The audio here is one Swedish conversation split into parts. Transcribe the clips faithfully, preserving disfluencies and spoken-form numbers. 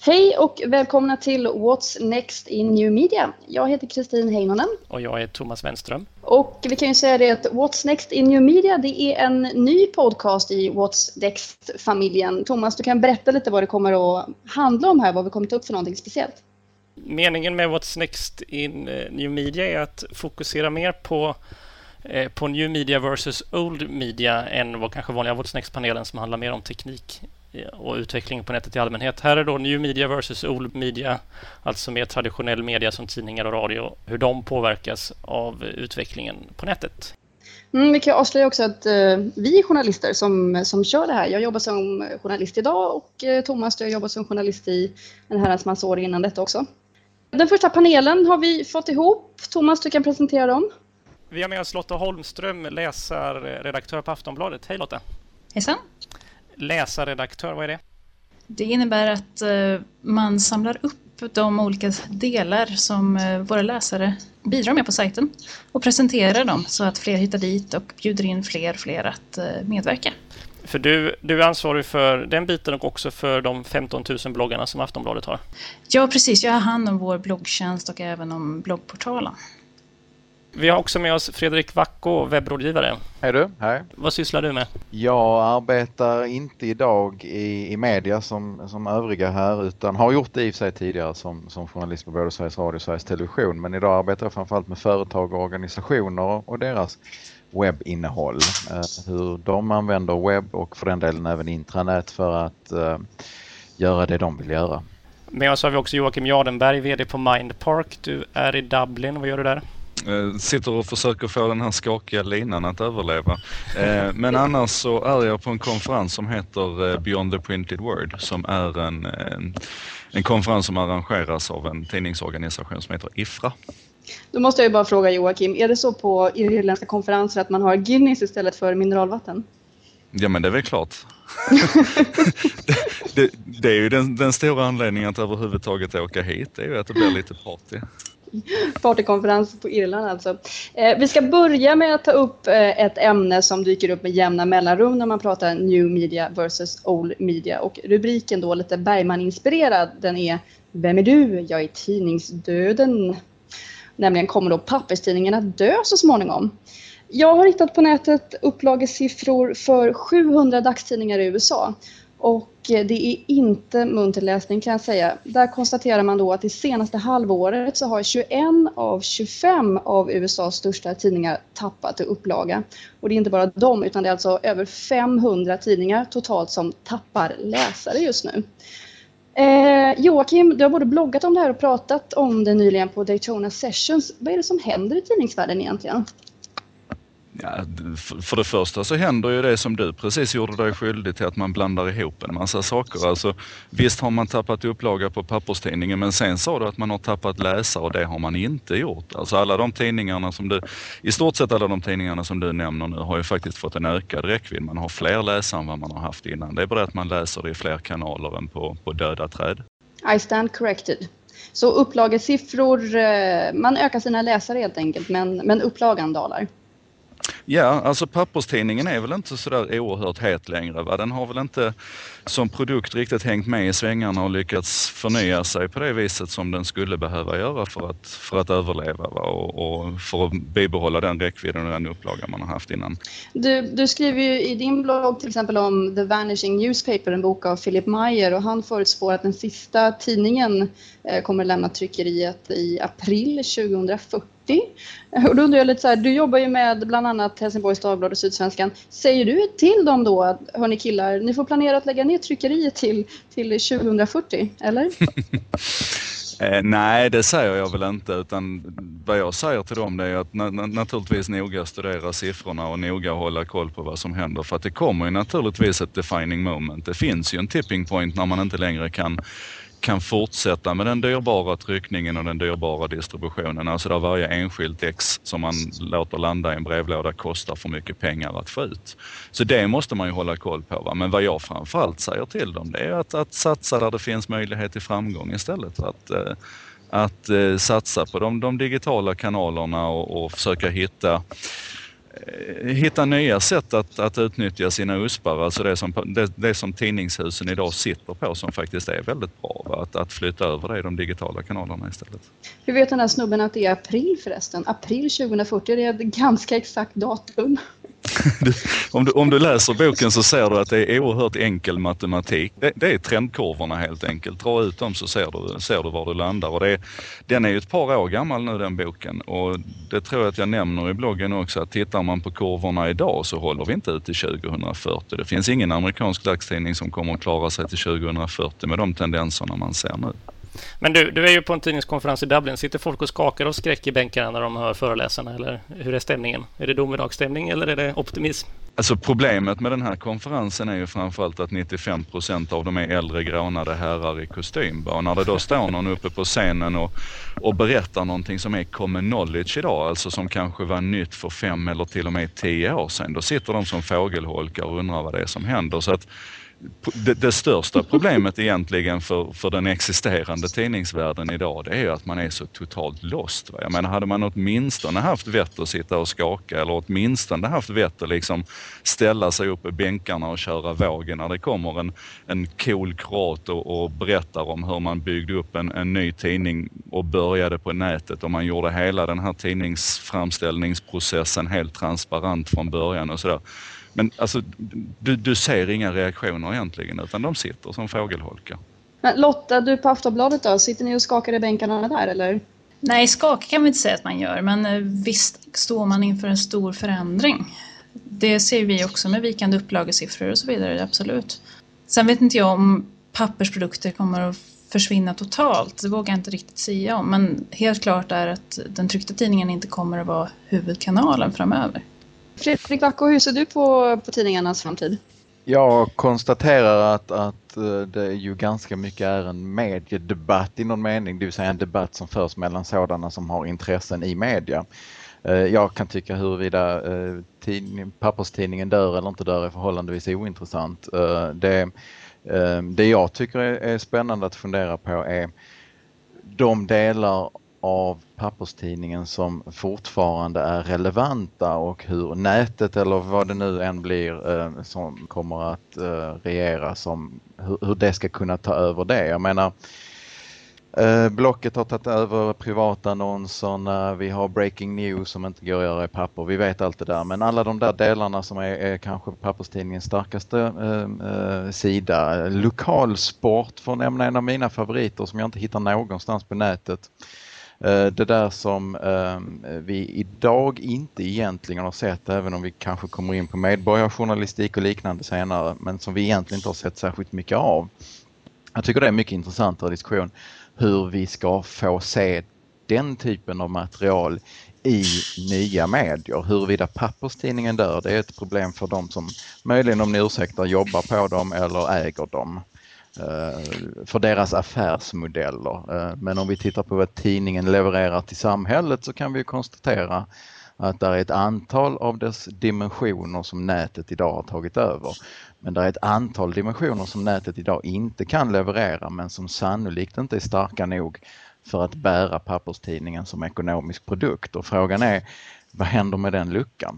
Hej och välkomna till What's Next in New Media. Jag heter Kristin Heinonen. Och jag är Thomas Wenström. Och vi kan ju säga det att What's Next in New Media, det är en ny podcast i What's Next-familjen. Thomas, du kan berätta lite vad det kommer att handla om här, vad vi kommer ta upp för någonting speciellt. Meningen med What's Next in New Media är att fokusera mer på, eh, på New Media versus Old Media än vad kanske vanliga What's Next-panelen som handlar mer om teknik och utveckling på nätet i allmänhet. Här är då New Media versus Old Media, alltså mer traditionell media som tidningar och radio, hur de påverkas av utvecklingen på nätet. Mm, vi kan avslöja också att eh, vi är journalister som, som kör det här. Jag jobbar som journalist idag och eh, Thomas, du jobbar som journalist i en herrans massa år innan detta också. Den första panelen har vi fått ihop. Thomas, du kan presentera dem. Vi har med oss Lotta Holmström, läsarredaktör på Aftonbladet. Hej Lotta. Hejsan. Läsarredaktör, vad är det? Det innebär att uh, man samlar upp de olika delar som uh, våra läsare bidrar med på sajten och presenterar dem så att fler hittar dit och bjuder in fler och fler att uh, medverka. För du, du är ansvarig för den biten och också för de femton tusen bloggarna som Aftonbladet har. Ja, precis. Jag har hand om vår bloggtjänst och även om bloggportalen. Vi har också med oss Fredrik Wacko, webbrådgivare. Hej du, hej. Vad sysslar du med? Jag arbetar inte idag i, i media som, som övriga här, utan har gjort det i och för sig tidigare som, som journalist på både Sveriges Radio och Sveriges Television. Men idag arbetar jag framförallt med företag och organisationer och deras webbinnehåll. Eh, hur de använder webb och för den delen även intranät för att eh, göra det de vill göra. Med oss har vi också Joakim Jardenberg, vd på Mindpark. Du är i Dublin, vad gör du där? Sitter och försöker få den här skakiga linan att överleva. Men annars så är jag på en konferens som heter Beyond the Printed Word, som är en, en konferens som arrangeras av en tidningsorganisation som heter IFRA. Då måste jag ju bara fråga Joakim, är det så på irländska konferenser att man har Guinness istället för mineralvatten? Ja, men det är väl klart. det, det, det är ju den, den stora anledningen att överhuvudtaget åka hit, det är ju att det blir lite party. Partykonferens på Irland alltså. Eh, vi ska börja med att ta upp eh, ett ämne som dyker upp med jämna mellanrum när man pratar New Media versus Old Media. Och rubriken då, lite Bergman-inspirerad, den är Vem är du? Jag är tidningsdöden. Nämligen kommer då papperstidningarna dö så småningom. Jag har hittat på nätet upplagesiffror för sjuhundra dagstidningar i U S A. Och det är inte munterläsning kan jag säga. Där konstaterar man då att i senaste halvåret så har tjugoett av tjugofem av U S As största tidningar tappat i upplaga. Och det är inte bara de, utan det är alltså över femhundra tidningar totalt som tappar läsare just nu. Eh, Joakim, du har både bloggat om det här och pratat om det nyligen på Daytona Sessions. Vad är det som händer i tidningsvärlden egentligen? Ja, för det första så händer ju det som du precis gjorde dig skyldig till, att man blandar ihop en massa saker. Alltså, visst har man tappat upplaga på papperstidningen, men sen sa du att man har tappat läsare och det har man inte gjort. Alltså alla de tidningarna som du, i stort sett alla de tidningarna som du nämner nu har ju faktiskt fått en ökad räckvidd. Man har fler läsare än vad man har haft innan. Det är bara att man läser i fler kanaler än på, på döda träd. I stand corrected. Så upplagesiffror, man ökar sina läsare helt enkelt, men, men upplagan dalar. Ja, alltså papperstidningen är väl inte så där oerhört het längre, va? Den har väl inte som produkt riktigt hängt med i svängarna och lyckats förnya sig på det viset som den skulle behöva göra för att, för att överleva, va? Och, och för att bibehålla den räckvidden och den upplagan man har haft innan. Du, du skriver ju i din blogg till exempel om The Vanishing Newspaper, en bok av Philip Meyer, och han förutspår att den sista tidningen eh, kommer lämna tryckeriet i april tjugohundrafyrtio. Och då undrar jag lite så här, du jobbar ju med bland annat Helsingborgs Dagblad och Sydsvenskan. Säger du till dem då att, hörni killar, ni får planera att lägga ner tryckeriet till, till tjugohundrafyrtio, eller? eh, nej, det säger jag väl inte, utan vad jag säger till dem det är att na- na- naturligtvis noga studera siffrorna och noga hålla koll på vad som händer. För att det kommer ju naturligtvis ett defining moment. Det finns ju en tipping point när man inte längre kan kan fortsätta med den dyrbara tryckningen och den dyrbara distributionen. Alltså där varje enskilt ex som man låter landa i en brevlåda kostar för mycket pengar att få ut. Så det måste man ju hålla koll på. Va? Men vad jag framförallt säger till dem, det är att, att satsa där det finns möjlighet till framgång istället. Att, eh, att eh, satsa på de, de digitala kanalerna och, och försöka hitta hitta nya sätt att, att utnyttja sina uspar, alltså det som, det, det som tidningshusen idag sitter på som faktiskt är väldigt bra, va? Att, att flytta över det i de digitala kanalerna istället. Hur vet den här snubben att det är april förresten? April tjugohundrafyrtio, det är ett ganska exakt datum. om, du, om du läser boken så ser du att det är oerhört enkel matematik. Det, det är trendkurvorna helt enkelt. Dra ut dem så ser du, ser du var du landar. Och det är, den är ju ett par år gammal nu, den boken. Och det tror jag att jag nämner i bloggen också, att tittar man på kurvorna idag så håller vi inte ut till tjugohundrafyrtio. Det finns ingen amerikansk dagstidning som kommer att klara sig till tjugohundrafyrtio med de tendenserna man ser nu. Men du, du är ju på en tidningskonferens i Dublin. Sitter folk och skakar och skräck i bänkarna när de hör föreläsarna? Eller hur är stämningen? Är det domedagsstämning eller är det optimism? Alltså problemet med den här konferensen är ju framförallt att nittiofem procent av dem är äldre grånade herrar i kostym. Och när det då står någon uppe på scenen och, och berättar någonting som är common knowledge idag, alltså som kanske var nytt för fem eller till och med tio år sedan, då sitter de som fågelholkar och undrar vad det är som händer. Så att Det, det största problemet egentligen för, för den existerande tidningsvärlden idag, det är ju att man är så totalt lost. Va? Jag menar, hade man åtminstone haft vett att sitta och skaka eller åtminstone haft vett att liksom ställa sig upp i bänkarna och köra vågen när det kommer en, en cool kroat och, och berättar om hur man byggde upp en, en ny tidning och började på nätet och man gjorde hela den här tidningsframställningsprocessen helt transparent från början och sådär. Men alltså, du, du ser inga reaktioner egentligen, utan de sitter som fågelholkar. Men Lotta, du på Aftonbladet då, sitter ni och skakar i bänkarna där eller? Nej, skaka kan vi inte säga att man gör, men visst står man inför en stor förändring. Det ser vi också med vikande upplagesiffror och så vidare, absolut. Sen vet inte jag om pappersprodukter kommer att försvinna totalt, det vågar jag inte riktigt säga om. Men helt klart är att den tryckta tidningen inte kommer att vara huvudkanalen framöver. Fredrik Wacko, hur ser du på, på tidningarnas framtid? Jag konstaterar att, att det ju ganska mycket är en mediedebatt i någon mening, det vill säga en debatt som förs mellan sådana som har intressen i media. Jag kan tycka huruvida tidning, papperstidningen dör eller inte dör är förhållandevis ointressant. Det, det jag tycker är spännande att fundera på är de delar av papperstidningen som fortfarande är relevanta och hur nätet eller vad det nu än blir eh, som kommer att eh, regera, som, hur, hur det ska kunna ta över det. Jag menar, eh, Blocket har tagit över privatannonserna, vi har breaking news som inte går att göra i papper, vi vet allt det där. Men alla de där delarna som är, är kanske papperstidningens starkaste eh, eh, sida, lokalsport för att nämna en av mina favoriter som jag inte hittar någonstans på nätet. Det där som eh, vi idag inte egentligen har sett, även om vi kanske kommer in på medborgarjournalistik och liknande senare, men som vi egentligen inte har sett särskilt mycket av. Jag tycker det är mycket intressantare diskussion hur vi ska få se den typen av material i nya medier. Huruvida papperstidningen dör, det är ett problem för dem som möjligen, om ni ursäktar, jobbar på dem eller äger dem. För deras affärsmodeller. Men om vi tittar på vad tidningen levererar till samhället så kan vi konstatera att det är ett antal av dess dimensioner som nätet idag har tagit över. Men det är ett antal dimensioner som nätet idag inte kan leverera, men som sannolikt inte är starka nog för att bära papperstidningen som ekonomisk produkt. Och frågan är, vad händer med den luckan?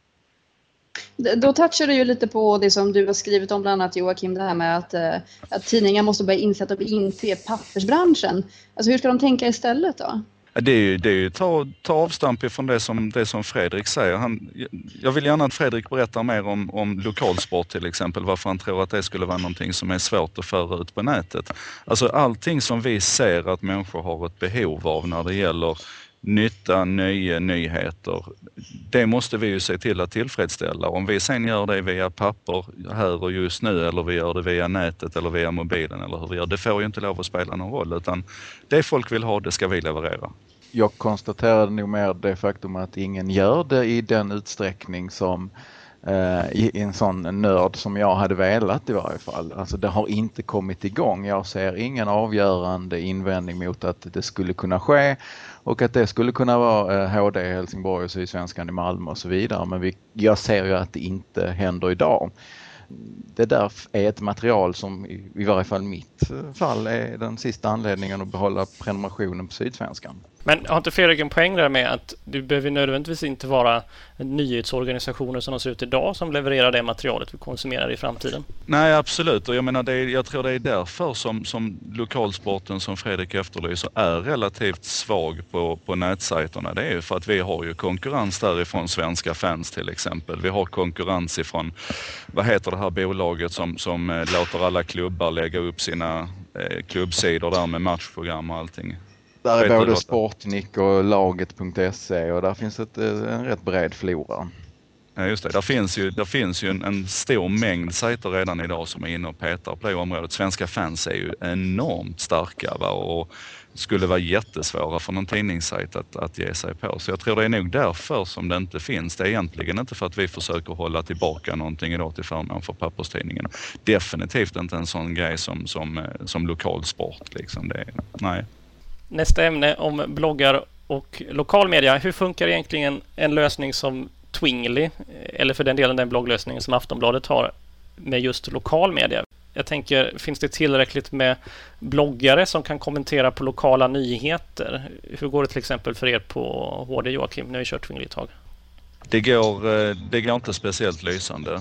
Då touchar du ju lite på det som du har skrivit om bland annat, Joakim, det här med att, att tidningar måste börja inse att de inte är pappersbranschen. Alltså hur ska de tänka istället då? Det är ju, det är ju ta, ta avstamp ifrån det som, det som Fredrik säger. Han, jag vill gärna att Fredrik berättar mer om, om lokalsport till exempel, varför han tror att det skulle vara någonting som är svårt att föra ut på nätet. Alltså allting som vi ser att människor har ett behov av när det gäller nytta, nya nyheter, det måste vi ju se till att tillfredsställa. Om vi sen gör det via papper här och just nu, eller vi gör det via nätet eller via mobilen eller hur vi gör, det får ju inte lov att spela någon roll, utan det folk vill ha, det ska vi leverera. Jag konstaterade nog mer det faktum att ingen gör det i den utsträckning som eh, i en sån nörd som jag hade velat i varje fall. Alltså det har inte kommit igång. Jag ser ingen avgörande invändning mot att det skulle kunna ske och att det skulle kunna vara eh, H D i Helsingborg och Sydsvenskan i Malmö och så vidare. Men vi, jag ser ju att det inte händer idag. Det där är ett material som i, i varje fall mitt fall är den sista anledningen att behålla prenumerationen på Sydsvenskan. Men har inte Fredrik en poäng där med att du behöver nödvändigtvis inte vara nyhetsorganisationer som de ser ut idag som levererar det materialet vi konsumerar i framtiden? Nej, absolut. Och jag menar, det är, jag tror det är därför som, som lokalsporten som Fredrik efterlyser är relativt svag på, på nätsajterna. Det är ju för att vi har ju konkurrens därifrån svenska fans till exempel. Vi har konkurrens ifrån, vad heter det här bolaget som, som eh, låter alla klubbar lägga upp sina eh, klubbsidor där med matchprogram och allting. Där är både Sportnick och laget punkt se och där finns ett, en rätt bred flora. Ja, just det. Där finns ju, där finns ju en, en stor mängd sajter redan idag som är inne och petar på det området. Svenska fans är ju enormt starka, va? Och skulle vara jättesvåra för någon tidningssajt att, att ge sig på. Så jag tror det är nog därför som det inte finns. Det är egentligen inte för att vi försöker hålla tillbaka någonting idag till förmån för papperstidningen. Definitivt inte en sån grej som, som, som lokalsport. Liksom. Det, nej. Nästa ämne om bloggar och lokalmedia. Hur funkar egentligen en lösning som Twingly, eller för den delen den blogglösningen som Aftonbladet har med just lokalmedia? Jag tänker, finns det tillräckligt med bloggare som kan kommentera på lokala nyheter? Hur går det till exempel för er på H D, Joakim? Nu har vi kört Twingly ett tag. Det går, det går inte speciellt lysande,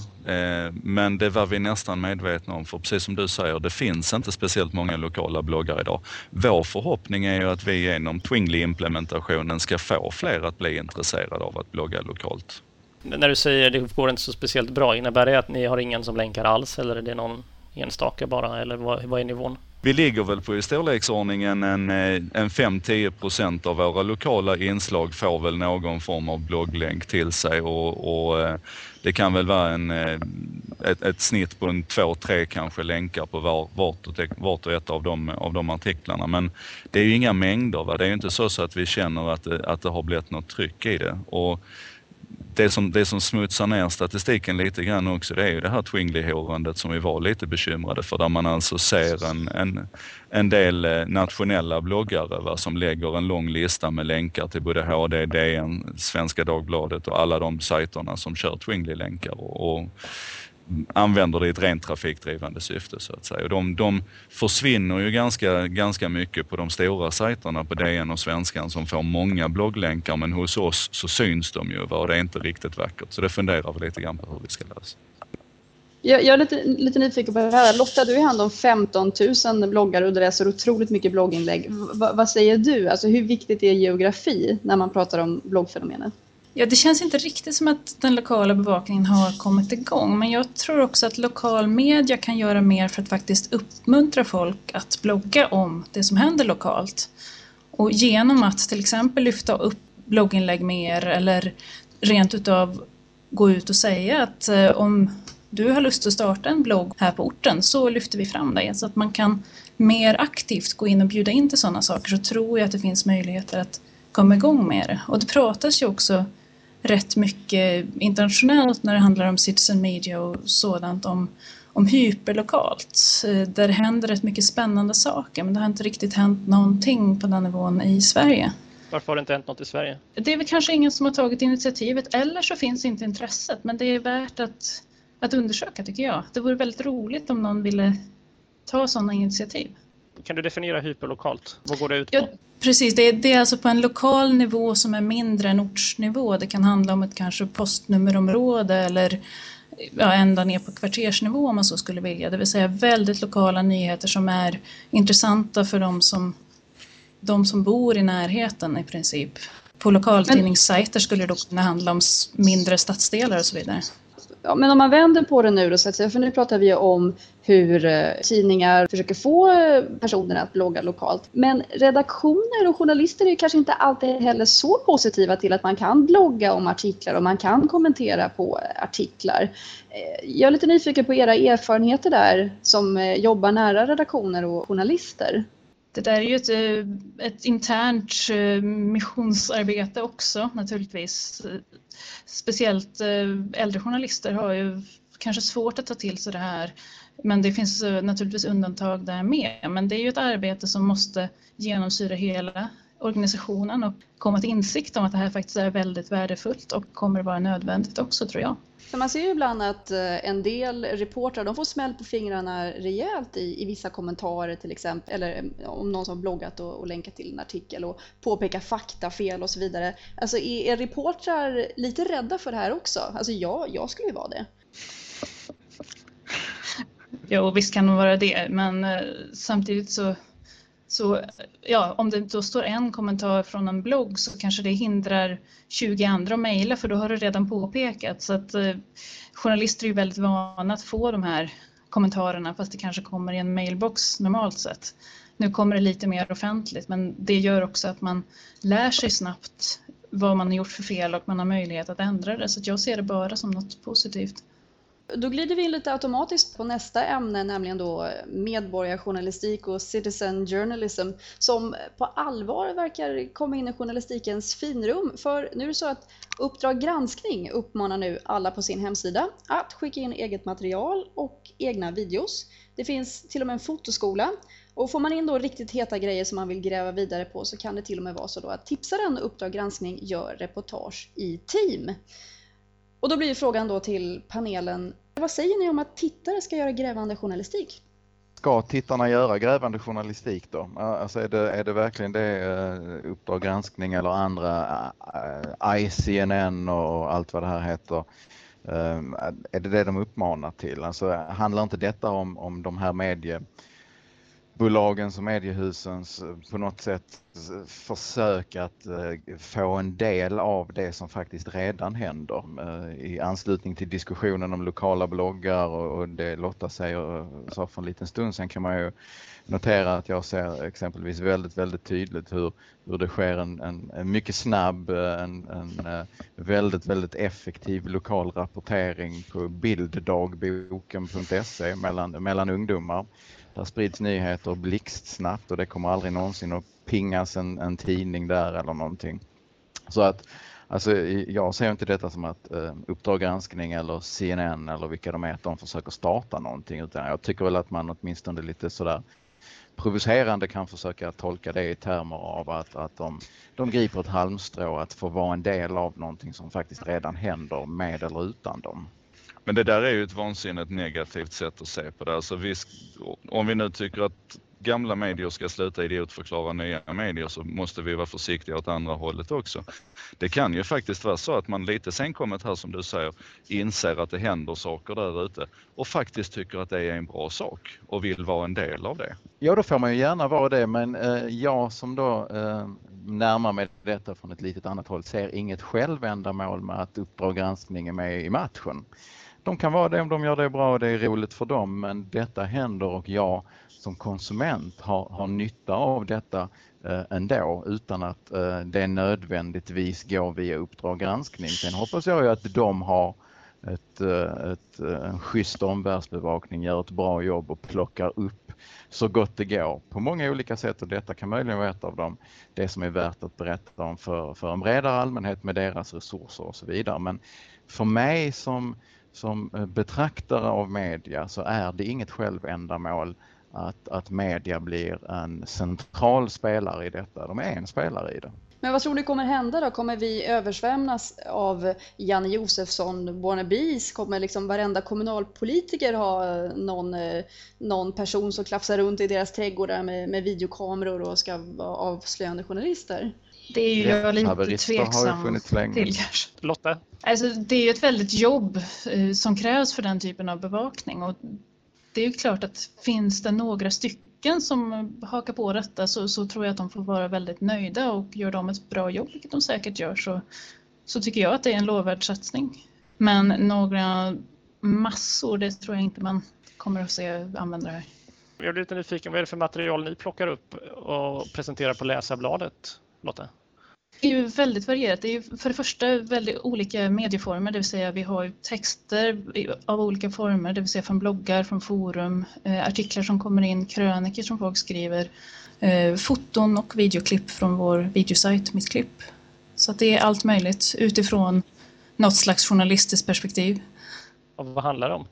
men det var vi nästan medvetna om, för precis som du säger, det finns inte speciellt många lokala bloggar idag. Vår förhoppning är ju att vi genom Twingly-implementationen ska få fler att bli intresserade av att blogga lokalt. När du säger det går inte så speciellt bra, innebär det att ni har ingen som länkar alls, eller är det någon enstaka bara, eller vad, vad är nivån? Vi ligger väl på i storleksordningen en, en fem till tio procent av våra lokala inslag får väl någon form av blogglänk till sig, och, och det kan väl vara en, ett, ett snitt på en två, tre kanske länkar på var, vart, och, vart och ett av de, av de artiklarna. Men det är ju inga mängder, va? Det är ju inte så, så att vi känner att det, att det har blivit något tryck i det. Och Det som, det som smutsar ner statistiken lite grann också, det är ju det här Twingly-hårandet som vi var lite bekymrade för, där man alltså ser en, en, en del nationella bloggare, va, som lägger en lång lista med länkar till både H D, D N, Svenska Dagbladet och alla de sajterna som kör Twingly-länkar och, och använder det i ett rent trafikdrivande syfte, så att säga. Och de, de försvinner ju ganska, ganska mycket på de stora sajterna på D N och Svenskan som får många blogglänkar, men hos oss så syns de ju, och det är inte riktigt vackert. Så det funderar vi lite grann på hur vi ska lösa. Jag, jag är lite, lite nyfiken på det här. Lotta, du är hand om femton tusen bloggare och du läser otroligt mycket blogginlägg. V- vad säger du? Alltså, hur viktigt är geografi när man pratar om bloggfenomenet? Ja, det känns inte riktigt som att den lokala bevakningen har kommit igång. Men jag tror också att lokal media kan göra mer för att faktiskt uppmuntra folk att blogga om det som händer lokalt. Och genom att till exempel lyfta upp blogginlägg mer, eller rent utav gå ut och säga att eh, om du har lust att starta en blogg här på orten, så lyfter vi fram dig. Så att man kan mer aktivt gå in och bjuda in till sådana saker, så tror jag att det finns möjligheter att komma igång med det. Och det pratas ju också rätt mycket internationellt när det handlar om citizen media och sådant, om, om hyperlokalt. Där det händer rätt mycket spännande saker, men det har inte riktigt hänt någonting på den nivån i Sverige. Varför har det inte hänt något i Sverige? Det är väl kanske ingen som har tagit initiativet, eller så finns inte intresset, men det är värt att, att undersöka, tycker jag. Det vore väldigt roligt om någon ville ta sådana initiativ. Kan du definiera hyperlokalt? Vad går det ut på? Ja, precis, det är, det är alltså på en lokal nivå som är mindre än ortsnivå. Det kan handla om ett kanske postnummerområde eller ja, ända ner på kvartersnivå om man så skulle vilja. Det vill säga väldigt lokala nyheter som är intressanta för de som, de som bor i närheten i princip. På lokaltidningssajter skulle det då kunna handla om mindre stadsdelar och så vidare. Ja, men om man vänder på det nu då, så att säga, för nu pratar vi om hur eh, tidningar försöker få eh, personerna att blogga lokalt. Men redaktioner och journalister är ju kanske inte alltid heller så positiva till att man kan blogga om artiklar och man kan kommentera på artiklar. Eh, jag är lite nyfiken på era erfarenheter där som eh, jobbar nära redaktioner och journalister. Det där är ju ett, ett internt missionsarbete också naturligtvis. Speciellt äldre journalister har ju kanske svårt att ta till sig det här. Men det finns naturligtvis undantag där med. Men det är ju ett arbete som måste genomsyra hela organisationen och komma till insikt om att det här faktiskt är väldigt värdefullt och kommer att vara nödvändigt också, tror jag. För man ser ju ibland att en del reportrar, de får smäll på fingrarna rejält i, i vissa kommentarer till exempel, eller om någon som har bloggat och, och länkat till en artikel och påpekar faktafel och så vidare. Alltså är, är reportrar lite rädda för det här också? Alltså jag, jag skulle ju vara det. Jo, visst kan det vara det, men eh, samtidigt så, så ja, om det då står en kommentar från en blogg så kanske det hindrar tjugo andra att mejla, för då har det redan påpekat. Så att eh, journalister är ju väldigt vana att få de här kommentarerna, fast det kanske kommer i en mailbox normalt sett. Nu kommer det lite mer offentligt, men det gör också att man lär sig snabbt vad man har gjort för fel och man har möjlighet att ändra det. Så att jag ser det bara som något positivt. Då glider vi in lite automatiskt på nästa ämne, nämligen då medborgarjournalistik och citizen journalism, som på allvar verkar komma in i journalistikens finrum. För nu är det så att Uppdrag granskning uppmanar nu alla på sin hemsida att skicka in eget material och egna videos. Det finns till och med en fotoskola. Och får man in då riktigt heta grejer som man vill gräva vidare på, så kan det till och med vara så då att tipsaren Uppdrag granskning gör reportage i team. Och då blir frågan då till panelen: vad säger ni om att tittare ska göra grävande journalistik? Ska tittarna göra grävande journalistik då? Alltså är det, är det verkligen det uh, Uppdrag granskning eller andra uh, I C N N och allt vad det här heter? Uh, är det det de uppmanar till? Alltså handlar inte detta om, om de här mediebolagens och mediehusens på något sätt försök att uh, få en del av det som faktiskt redan händer uh, i anslutning till diskussionen om lokala bloggar och, och det Lotta säger så för en liten stund sen, kan man ju notera att jag ser exempelvis väldigt väldigt tydligt hur, hur det sker en, en, en mycket snabb, en, en uh, väldigt väldigt effektiv lokal rapportering på bilddagboken punkt se mellan, mellan ungdomar. Där sprids nyheter blixtsnabbt och det kommer aldrig någonsin att pingas en, en tidning där eller någonting. Så att alltså, jag ser inte detta som att uh, Uppdrag granskning eller C N N eller vilka de är, att de försöker starta någonting, utan jag tycker väl att man åtminstone lite sådär provocerande kan försöka tolka det i termer av att, att de, de griper ett halmstrå att få vara en del av någonting som faktiskt redan händer med eller utan dem. Men det där är ju ett vansinnigt negativt sätt att se på det. Alltså vi, om vi nu tycker att gamla medier ska sluta idiotförklara nya medier, så måste vi vara försiktiga åt andra hållet också. Det kan ju faktiskt vara så att man lite senkommet här, som du säger, inser att det händer saker där ute och faktiskt tycker att det är en bra sak och vill vara en del av det. Ja, då får man ju gärna vara det, men eh, jag som då eh, närmar mig detta från ett litet annat håll ser inget självändamål med att Uppdrag granskning är med i matchen. De kan vara det om de gör det bra och det är roligt för dem, men detta händer och jag som konsument har, har nytta av detta eh, ändå, utan att eh, det nödvändigtvis går via Uppdrag granskning. Sen hoppas jag ju att de har ett, ett, en schysst omvärldsbevakning, gör ett bra jobb och plockar upp så gott det går på många olika sätt, och detta kan möjligen vara ett av dem, det som är värt att berätta om för, för en bredare allmänhet med deras resurser och så vidare. Men för mig som Som betraktare av media så är det inget självändamål att, att media blir en central spelare i detta. De är en spelare i det. Men vad tror du kommer hända då? Kommer vi översvämnas av Janne Josefsson wannabes? Kommer liksom varenda kommunalpolitiker ha någon, någon person som klafsar runt i deras trädgårdar med, med videokameror och ska vara avslöjande journalister? Det är ju jag lite tveksam till. Lotta? Alltså, det är ju ett väldigt jobb eh, som krävs för den typen av bevakning. Och det är ju klart att finns det några stycken som hakar på detta, så, så tror jag att de får vara väldigt nöjda, och gör de ett bra jobb, vilket de säkert gör, så, så tycker jag att det är en lovvärd satsning. Men några massor, det tror jag inte man kommer att se använda här. Jag är lite nyfiken, vad är det för material ni plockar upp och presenterar på läsarbladet, Lotta? Det är ju väldigt varierat. Det är ju för det första väldigt olika medieformer, det vill säga vi har texter av olika former, det vill säga från bloggar, från forum, eh, artiklar som kommer in, krönikor som folk skriver, eh, foton och videoklipp från vår videosajt Mittklipp. Så att det är allt möjligt utifrån något slags journalistiskt perspektiv. Och vad handlar det om?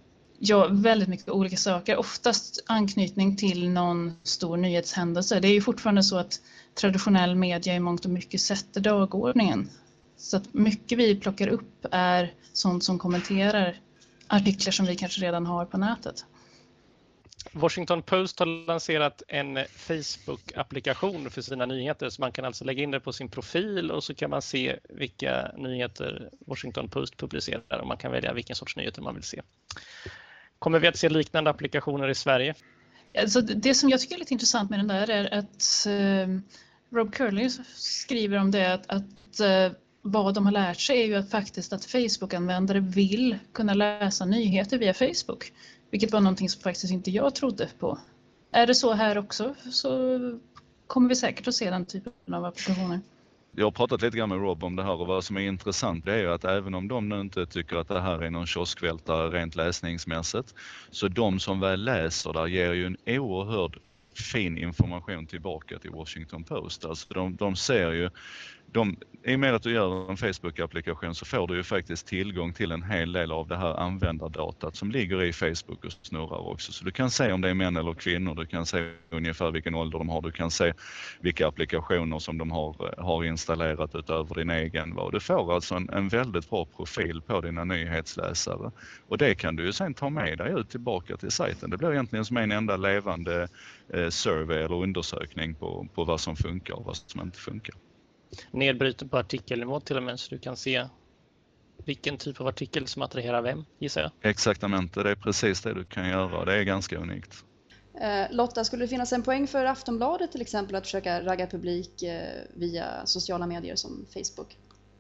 Ja, väldigt mycket olika saker. Oftast anknytning till någon stor nyhetshändelse. Det är ju fortfarande så att traditionell media i mångt och mycket sätter dagordningen. Så att mycket vi plockar upp är sånt som kommenterar artiklar som vi kanske redan har på nätet. Washington Post har lanserat en Facebook-applikation för sina nyheter, så man kan alltså lägga in det på sin profil och så kan man se vilka nyheter Washington Post publicerar och man kan välja vilken sorts nyheter man vill se. Kommer vi att se liknande applikationer i Sverige? Alltså det som jag tycker är lite intressant med den där är att eh, Rob Curley skriver om det att, att eh, vad de har lärt sig är ju att faktiskt att Facebook-användare vill kunna läsa nyheter via Facebook. Vilket var någonting som faktiskt inte jag trodde på. Är det så här också så kommer vi säkert att se den typen av applikationer. Jag har pratat lite grann med Rob om det här och vad som är intressant det är ju att även om de nu inte tycker att det här är någon kioskvältare rent läsningsmässigt, så de som väl läser där ger ju en oerhörd fin information tillbaka till Washington Post. Alltså de, de ser ju, de, i och med att du gör en Facebook-applikation så får du ju faktiskt tillgång till en hel del av det här användardatat som ligger i Facebook och snurrar också. Så du kan se om det är män eller kvinnor, du kan se ungefär vilken ålder de har, du kan se vilka applikationer som de har, har installerat utöver din egen. Du får alltså en, en väldigt bra profil på dina nyhetsläsare. Och det kan du ju sen ta med dig ut tillbaka till sajten. Det blir egentligen som en enda levande eh, survey eller undersökning på, på vad som funkar och vad som inte funkar. Nedbruten på artikelnivå till och med, så du kan se vilken typ av artikel som attraherar vem, gissar jag. Exaktamente, det är precis det du kan göra. Det är ganska unikt. Eh, Lotta, skulle det finnas en poäng för Aftonbladet till exempel att försöka ragga publik eh, via sociala medier som Facebook?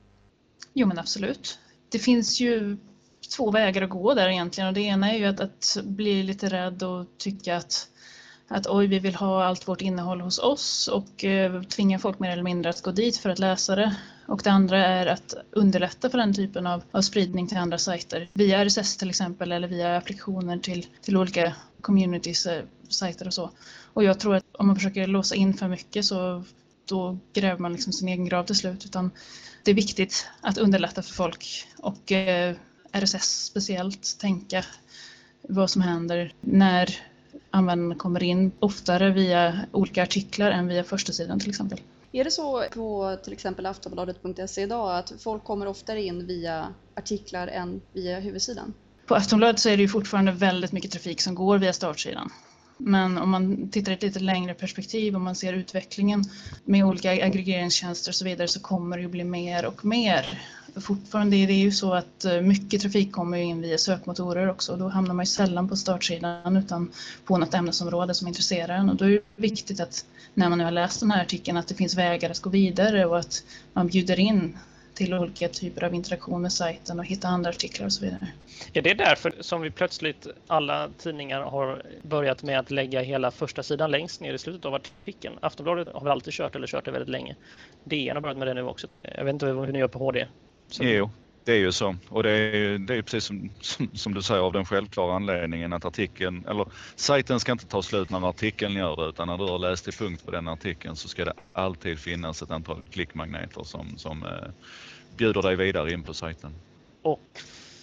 Jo men absolut. Det finns ju två vägar att gå där egentligen, och det ena är ju att, att bli lite rädd och tycka att Att oj, vi vill ha allt vårt innehåll hos oss och eh, tvinga folk mer eller mindre att gå dit för att läsa det. Och det andra är att underlätta för den typen av, av spridning till andra sajter. Via R S S till exempel eller via applikationer till, till olika communities, eh, sajter och så. Och jag tror att om man försöker låsa in för mycket så då gräver man liksom sin egen grav till slut. Utan det är viktigt att underlätta för folk och eh, R S S speciellt tänka vad som händer när användarna kommer in oftare via olika artiklar än via första sidan till exempel. Är det så på till exempel aftonbladet punkt se idag att folk kommer oftare in via artiklar än via huvudsidan? På Aftonbladet så är det ju fortfarande väldigt mycket trafik som går via startsidan. Men om man tittar i ett lite längre perspektiv och man ser utvecklingen med olika aggregeringstjänster och så vidare så kommer det ju bli mer och mer. Fortfarande är det ju så att mycket trafik kommer in via sökmotorer också. Då hamnar man ju sällan på startsidan utan på något ämnesområde som intresserar en. Och då är det viktigt att när man nu har läst den här artikeln att det finns vägar att gå vidare och att man bjuder in till olika typer av interaktion med sajten och hitta andra artiklar och så vidare. Är det därför som vi plötsligt alla tidningar har börjat med att lägga hela första sidan längst ner i slutet av artikeln? Aftonbladet har väl alltid kört eller kört det väldigt länge. D N har börjat med det nu också. Jag vet inte hur ni gör på H D. Så. Jo, det är ju så. Och det är, det är precis som, som, som du säger av den självklara anledningen att artikeln, eller sajten ska inte ta slut när artikeln gör det, utan när du har läst till punkt på den artikeln så ska det alltid finnas ett antal klickmagneter som, som eh, bjuder dig vidare in på sajten. Och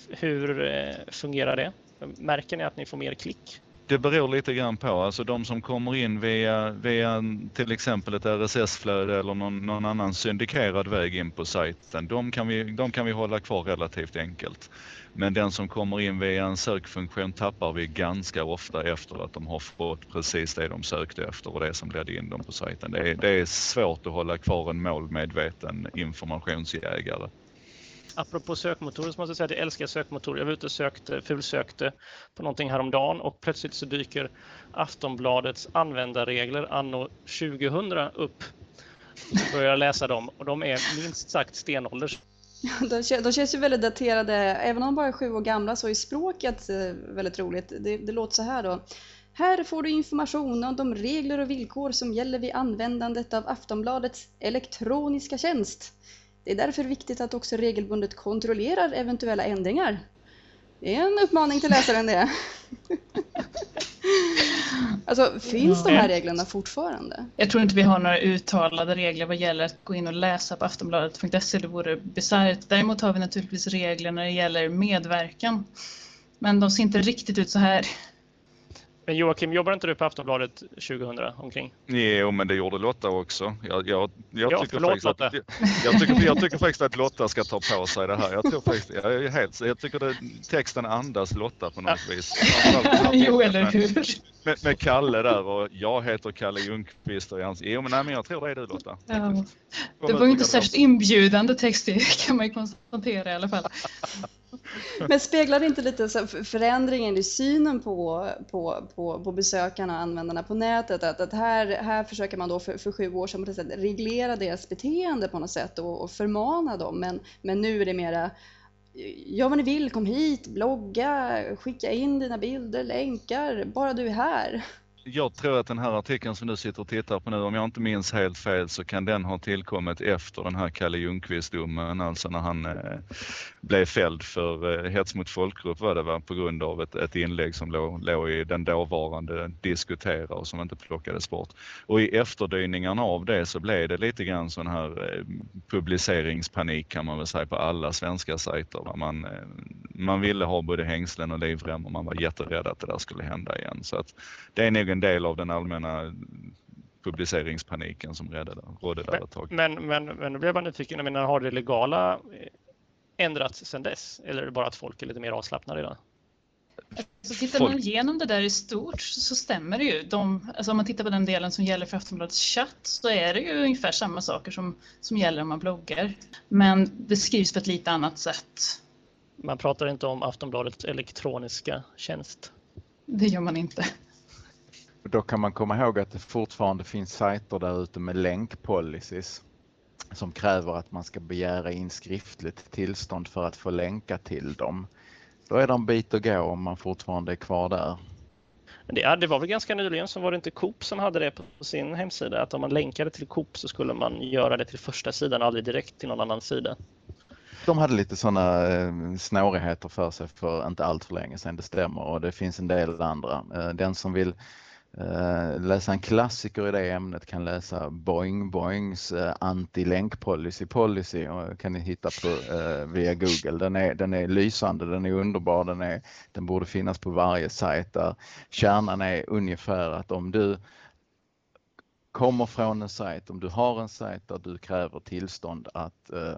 hur eh, fungerar det? Märker ni att ni får mer klick? Det beror lite grann på. Alltså de som kommer in via, via till exempel ett R S S-flöde eller någon, någon annan syndikerad väg in på sajten, de kan, vi, de kan vi hålla kvar relativt enkelt. Men den som kommer in via en sökfunktion tappar vi ganska ofta efter att de har fått precis det de sökte efter och det som ledde in dem på sajten. Det är, det är svårt att hålla kvar en målmedveten informationsjägare. Apropå sökmotorer så måste jag säga att jag älskar sökmotorer. Jag var ute och sökte, fulsökte på någonting häromdagen och plötsligt så dyker Aftonbladets användarregler anno tjugohundra upp. Så börjar jag läsa dem och de är minst sagt stenålders. De, de känns ju väldigt daterade, även om de bara är sju år gamla så är språket väldigt roligt. Det, det låter så här då. Här får du information om de regler och villkor som gäller vid användandet av Aftonbladets elektroniska tjänst. Det är därför viktigt att också regelbundet kontrollerar eventuella ändringar. Det är en uppmaning till läsaren det. Alltså, finns de här reglerna fortfarande? Jag tror inte vi har några uttalade regler vad gäller att gå in och läsa på aftonbladet punkt se. Det vore bisarrt. Däremot har vi naturligtvis regler när det gäller medverkan. Men de ser inte riktigt ut så här. Men Joakim, jobbar inte du på Aftonbladet tjugohundra omkring? Jo, men det gjorde Lotta också. Jag, jag, jag, Ja, tycker, förlåt, faktiskt att, jag, jag, tycker, jag tycker faktiskt att Lotta ska ta på sig det här. Jag, tror faktiskt, jag, är helt, jag tycker att texten andas Lotta på något Ja. vis. Jo, eller hur? Med, med Kalle där och jag heter Kalle Ljungqvist och hans... Jo, men, nej, men jag tror det är du, Lotta. Ja. Det var ju inte särskilt inbjudande text, det kan man ju konstatera i alla fall. Men speglar det inte lite så förändringen i synen på, på, på, på besökarna och användarna på nätet? Att, att här, här försöker man då för, för sju år sedan på något sätt reglera deras beteende på något sätt och, och förmana dem. Men, men nu är det mera, gör vad ni vill, kom hit, blogga, skicka in dina bilder, länkar, bara du är här. Jag tror att den här artikeln som du sitter och tittar på nu, om jag inte minns helt fel, så kan den ha tillkommit efter den här Kalle Ljungqvist-domen, alltså när han eh, blev fälld för eh, hets mot folkgrupp, var det var, på grund av ett, ett inlägg som låg, låg i den dåvarande Diskutera och som inte plockades bort. Och i efterdyningarna av det så blev det lite grann sån här eh, publiceringspanik, kan man väl säga, på alla svenska sajter. Där man, eh, man ville ha både hängslen och livrem och man var jätterädd att det där skulle hända igen. Så att det är nog en del av den allmänna publiceringspaniken som rådde där ett tag. Men, men, men då blir jag bara nyfiken, jag menar, har det legala ändrats sedan dess? Eller är det bara att folk är lite mer avslappnade idag? Så tittar man igenom det där i stort så stämmer det ju. De, alltså om man tittar på den delen som gäller för Aftonbladets chatt så är det ju ungefär samma saker som, som gäller om man bloggar. Men det skrivs på ett lite annat sätt. Man pratar inte om Aftonbladets elektroniska tjänst. Det gör man inte. Då kan man komma ihåg att det fortfarande finns sajter där ute med länkpolicies som kräver att man ska begära in skriftligt tillstånd för att få länka till dem. Då är de en bit att gå om man fortfarande är kvar där. Det, det var väl ganska nyligen så var det inte Coop som hade det på sin hemsida, att om man länkade till Coop så skulle man göra det till första sidan, aldrig direkt till någon annan sida. De hade lite sådana eh, snårigheter för sig för inte allt för länge sedan, det stämmer, och det finns en del andra. Eh, den som vill Uh, läsa en klassiker i det ämnet kan läsa Boing Boings uh, anti-länkpolicy policy och kan ni hitta på uh, via Google. Den är, den är lysande, den är underbar, den, är, den borde finnas på varje sajt. Där kärnan är ungefär att om du kommer från en sajt, om du har en sajt där du kräver tillstånd att uh,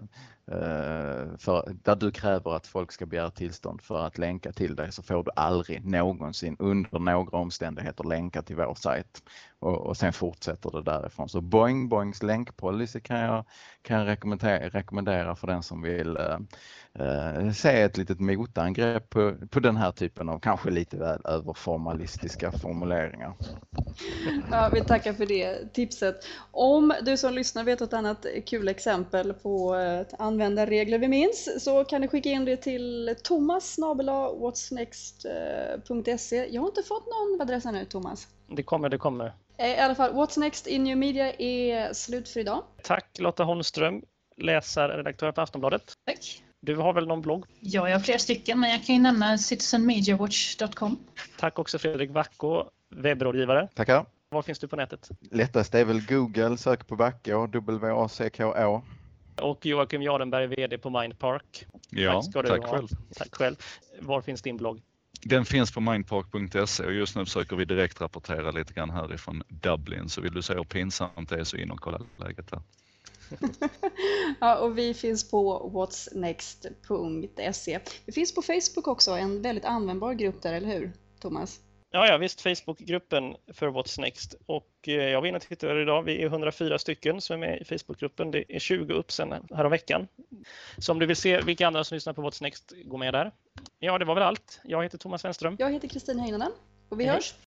För, där du kräver att folk ska begära tillstånd för att länka till dig, så får du aldrig någonsin under några omständigheter länka till vår sajt, och, och sen fortsätter det därifrån. Så Boing Boings länkpolicy kan jag, kan jag rekommendera, rekommendera för den som vill uh, uh, se ett litet motangrepp på, på den här typen av kanske lite väl överformalistiska formuleringar. Ja, vi tackar för det tipset. Om du som lyssnar vet ett annat kul exempel på att använda regler vi minns, så kan du skicka in det till thomas snabel-a whatsnext punkt se. Jag har inte fått någon adress nu, Thomas. Det kommer, det kommer. I alla fall, What's Next in New Media är slut för idag. Tack Lotta Holmström, läsarredaktör på Aftonbladet. Tack. Du har väl någon blogg? Ja, jag har flera stycken, men jag kan ju nämna citizen media watch punkt com. Tack också Fredrik Wacko, webbrådgivare. Tackar. Var finns du på nätet? Lättast är väl Google, sök på Wacko, W A C K Å. Och Joakim Jardenberg, vd på Mindpark. Ja, tack, tack själv. Tack själv. Var finns din blogg? Den finns på mindpark punkt se och just nu försöker vi direkt rapportera lite grann härifrån Dublin. Så vill du se hur pinsamt det är, så in och kolla läget där. Ja, och vi finns på whatsnext punkt se. Vi finns på Facebook också, en väldigt användbar grupp där, eller hur, Thomas? Ja, ja visst, Facebookgruppen för What's Next. Och eh, jag var inne och tittade idag, vi är hundrafyra stycken som är med i Facebookgruppen. Det är tjugo upp sen här om veckan. Så om du vill se vilka andra som lyssnar på What's Next, gå med där. Ja, det var väl allt. Jag heter Thomas Wenström. Jag heter Kristin Heinonen och vi Hej. hörs.